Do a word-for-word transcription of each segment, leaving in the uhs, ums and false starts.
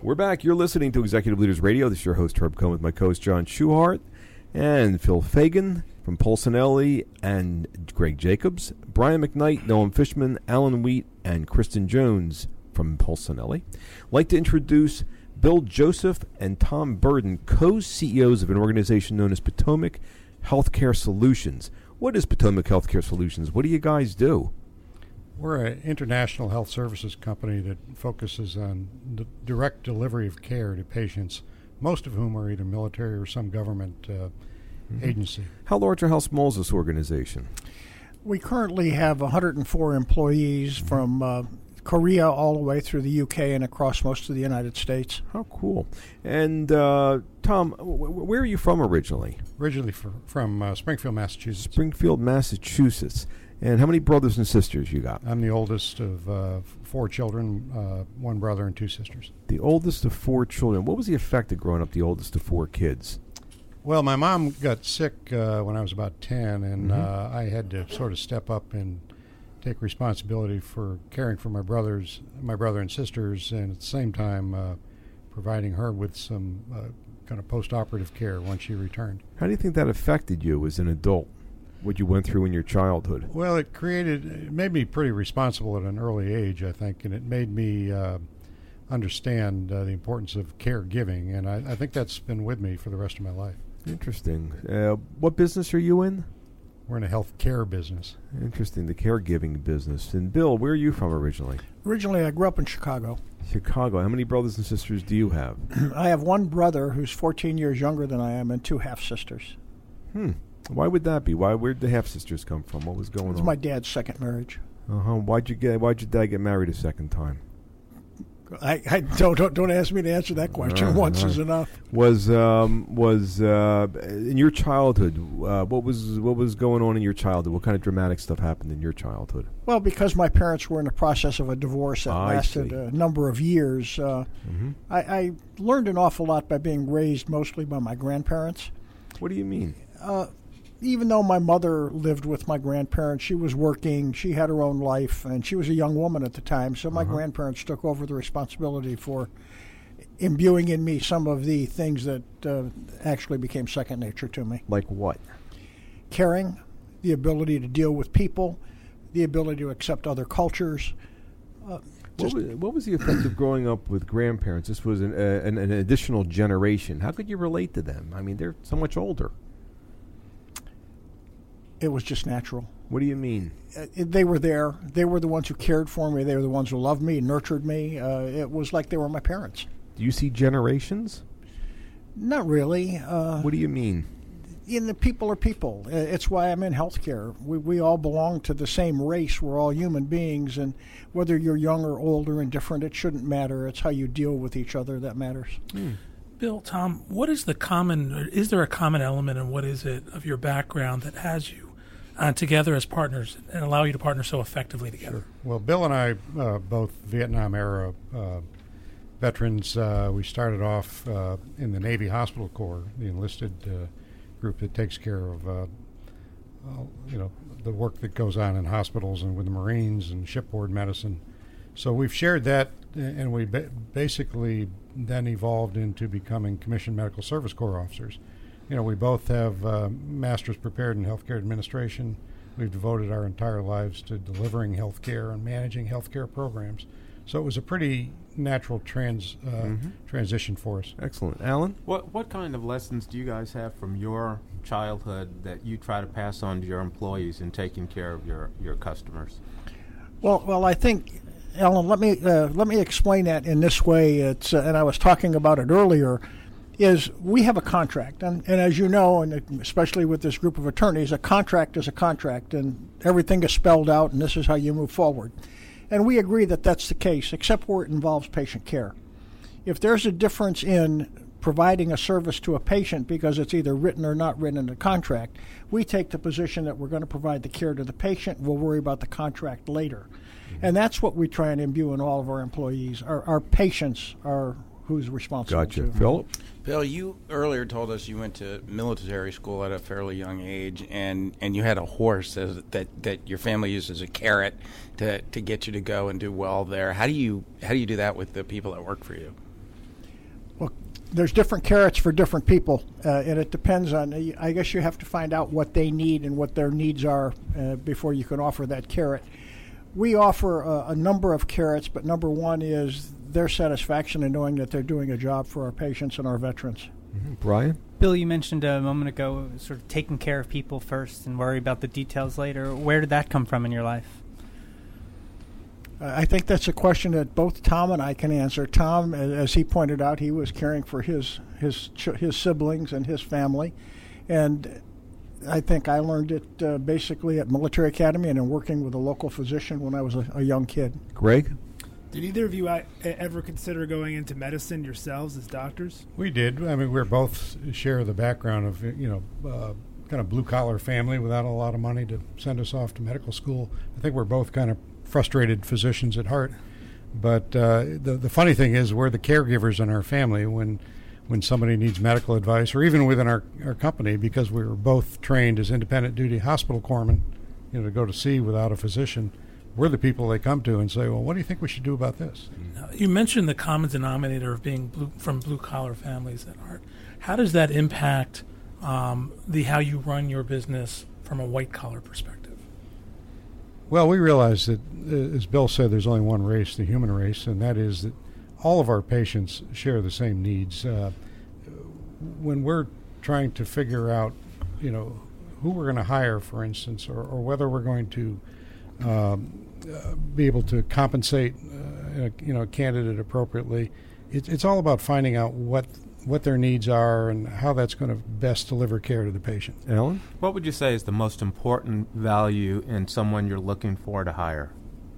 We're back. You're listening to Executive Leaders Radio. This is your host, Herb Cohen, with my co-host, John Schuhart, and Phil Fagan from Polsinelli, and Greg Jacobs, Brian McKnight, Noam Fishman, Alan Wheat, and Kristen Jones from Polsinelli. I'd like to introduce Bill Joseph and Tom Burden, co-C E Os of an organization known as Potomac Healthcare Solutions. What is Potomac Healthcare Solutions? What do you guys do? We're an international health services company that focuses on the direct delivery of care to patients, most of whom are either military or some government uh, mm-hmm. agency. How large or how small is this organization? We currently have one hundred four employees mm-hmm. from uh, Korea all the way through the U K and across most of the United States. How cool. And uh, Tom, w- where are you from originally? Originally for, from uh, Springfield, Massachusetts. Springfield, Massachusetts. And how many brothers and sisters you got? I'm the oldest of uh, four children, uh, one brother and two sisters. The oldest of four children. What was the effect of growing up the oldest of four kids? Well, my mom got sick uh, when I was about ten, and mm-hmm. uh, I had to sort of step up and take responsibility for caring for my brothers, my brother and sisters, and at the same time uh, providing her with some uh, kind of post-operative care once she returned. How do you think that affected you as an adult? What you went through in your childhood? Well, it created, it made me pretty responsible at an early age, I think, and it made me uh, understand uh, the importance of caregiving, and I, I think that's been with me for the rest of my life. Interesting. Uh, what business are you in? We're in a health care business. Interesting, the caregiving business. And Bill, where are you from originally? Originally, I grew up in Chicago. Chicago. How many brothers and sisters do you have? I have one brother who's fourteen years younger than I am and two half-sisters. Hmm. Why would that be? Why? Where did the half-sisters come from? What was going It's on? my dad's second marriage. Uh-huh. Why'd you get, why'd your dad get married a second time? I, I don't, don't don't ask me to answer that question. Uh, Once uh, is enough. Was um, was uh, in your childhood? Uh, what was what was going on in your childhood? What kind of dramatic stuff happened in your childhood? Well, because my parents were in the process of a divorce that I lasted see. a number of years, uh, mm-hmm. I, I learned an awful lot by being raised mostly by my grandparents. What do you mean? Uh, even though my mother lived with my grandparents, she was working, she had her own life, and she was a young woman at the time, so my uh-huh. grandparents took over the responsibility for imbuing in me some of the things that uh, actually became second nature to me. Like what? Caring, the ability to deal with people, the ability to accept other cultures. Uh, what, was, what was the effect of growing up with grandparents? This was an, uh, an, an additional generation. How could you relate to them? I mean, they're so much older. It was just natural. What do you mean? Uh, they were there. They were the ones who cared for me. They were the ones who loved me, nurtured me. Uh, it was like they were my parents. Do you see generations? Not really. Uh, what do you mean? In the people are people. Uh, it's why I'm in healthcare. We we all belong to the same race. We're all human beings, and whether you're young or old or indifferent, it shouldn't matter. It's how you deal with each other that matters. Hmm. Bill, Tom, what is the common, is there a common element, and what is it of your background that has you uh, together as partners and allow you to partner so effectively together? Sure. Well, Bill and I, uh, both Vietnam-era uh, veterans, uh, we started off uh, in the Navy Hospital Corps, the enlisted uh, group that takes care of, uh, uh, you know, the work that goes on in hospitals and with the Marines and shipboard medicine. So we've shared that, and we ba- basically then evolved into becoming commissioned medical service corps officers. You know, we both have uh, masters prepared in healthcare administration. We've devoted our entire lives to delivering healthcare and managing healthcare programs. So it was a pretty natural trans uh, mm-hmm. transition for us. Excellent. Alan? What what kind of lessons do you guys have from your childhood that you try to pass on to your employees in taking care of your, your customers? Well, well, I think, Alan, let me uh, let me explain that in this way. It's uh, and I was talking about it earlier. Is we have a contract, and, and as you know, and especially with this group of attorneys, a contract is a contract, and everything is spelled out, and this is how you move forward. And we agree that that's the case, except where it involves patient care. If there's a difference in providing a service to a patient because it's either written or not written in the contract, we take the position that we're going to provide the care to the patient. We'll worry about the contract later. Mm-hmm. And that's what we try and imbue in all of our employees. Our, our patients are who's responsible. Gotcha. To. Philip? Bill, you earlier told us you went to military school at a fairly young age, and, and you had a horse as, that, that your family used as a carrot to, to get you to go and do well there. How do you how do you do that with the people that work for you? there's different carrots for different people, uh, and it depends on. I guess you have to find out what they need and what their needs are uh, before you can offer that carrot. We offer a, a number of carrots, but number one is their satisfaction in knowing that they're doing a job for our patients and our veterans. Mm-hmm. Brian? Bill, you mentioned a moment ago sort of taking care of people first and worry about the details later. Where did that come from in your life? I think that's a question that both Tom and I can answer. Tom, as he pointed out, he was caring for his his his siblings and his family, and I think I learned it uh, basically at Military Academy and in working with a local physician when I was a, a young kid. Greg? Did either of you uh, ever consider going into medicine yourselves as doctors? We did. I mean, we're both share the background of, you know, uh, kind of blue-collar family without a lot of money to send us off to medical school. I think we're both kind of frustrated physicians at heart. But uh, the the funny thing is we're the caregivers in our family when when somebody needs medical advice, or even within our, our company, because we were both trained as independent duty hospital corpsmen, you know, to go to sea without a physician. We're the people they come to and say, well, what do you think we should do about this? Now, you mentioned the common denominator of being blue, from blue-collar families at heart. How does that impact um, the how you run your business from a white-collar perspective? Well, we realize that, uh, as Bill said, there's only one race, the human race, and that is that all of our patients share the same needs. Uh, when we're trying to figure out, you know, who we're going to hire, for instance, or, or whether we're going to um, uh, be able to compensate, uh, a, you know, a candidate appropriately, it, it's all about finding out what what their needs are and how that's going to best deliver care to the patient. Alan? What would you say is the most important value in someone you're looking for to hire?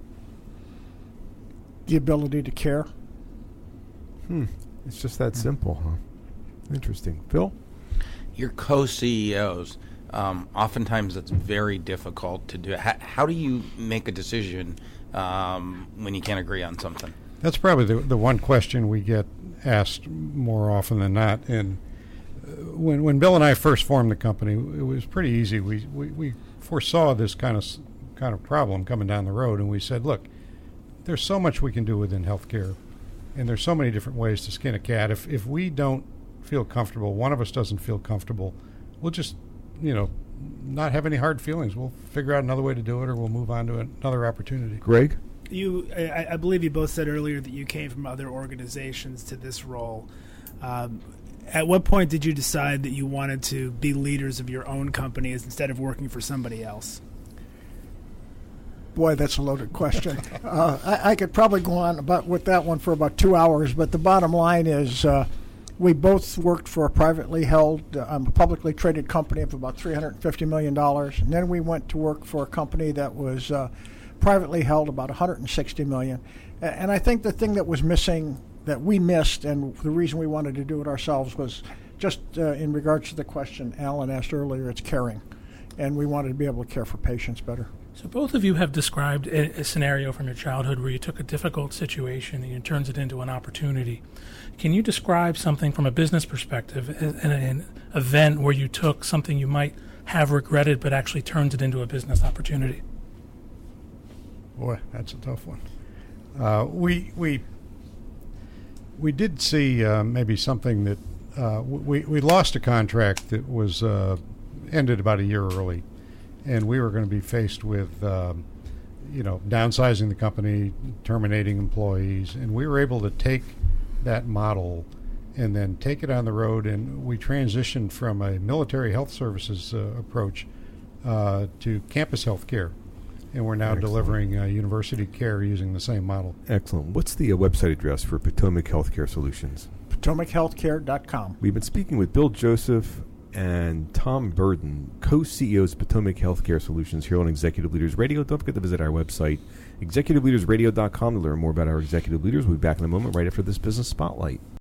The ability to care. Hmm. It's just that simple, huh? Interesting. Phil? Your co-C E Os, um, oftentimes it's very difficult to do. How, how do you make a decision um, when you can't agree on something? That's probably the, the one question we get asked more often than not. And uh, when when Bill and I first formed the company, it was pretty easy. We, we, we foresaw this kind of kind of problem coming down the road, and we said, look, there's so much we can do within healthcare, and there's so many different ways to skin a cat. If if we don't feel comfortable, one of us doesn't feel comfortable, we'll just, you know, not have any hard feelings. We'll figure out another way to do it, or we'll move on to another opportunity. Greg? You, I, I believe you both said earlier that you came from other organizations to this role. Um, at what point did you decide that you wanted to be leaders of your own companies instead of working for somebody else? Boy, that's a loaded question. uh, I, I could probably go on about with that one for about two hours, but the bottom line is uh, we both worked for a privately held, uh, um, publicly traded company of about three hundred fifty million dollars, and then we went to work for a company that was uh, privately held about one hundred sixty million dollars. And I think the thing that was missing, that we missed, and the reason we wanted to do it ourselves was just uh, in regards to the question Alan asked earlier, it's caring. And we wanted to be able to care for patients better. So both of you have described a, a scenario from your childhood where you took a difficult situation and you turned it into an opportunity. Can you describe something from a business perspective, an, an event where you took something you might have regretted but actually turned it into a business opportunity? Boy, that's a tough one. Uh, we we we did see uh, maybe something that uh, we we lost a contract that was uh, ended about a year early, and we were going to be faced with um, you know downsizing the company, terminating employees, and we were able to take that model and then take it on the road, and we transitioned from a military health services uh, approach uh, to campus health care. And we're now Excellent. delivering uh, university care using the same model. Excellent. What's the uh, website address for Potomac Healthcare Solutions? Potomac Healthcare dot com. We've been speaking with Bill Joseph and Tom Burden, co-C E Os of Potomac Healthcare Solutions here on Executive Leaders Radio. Don't forget to visit our website, executive leaders radio dot com, to learn more about our executive leaders. We'll be back in a moment right after this Business Spotlight.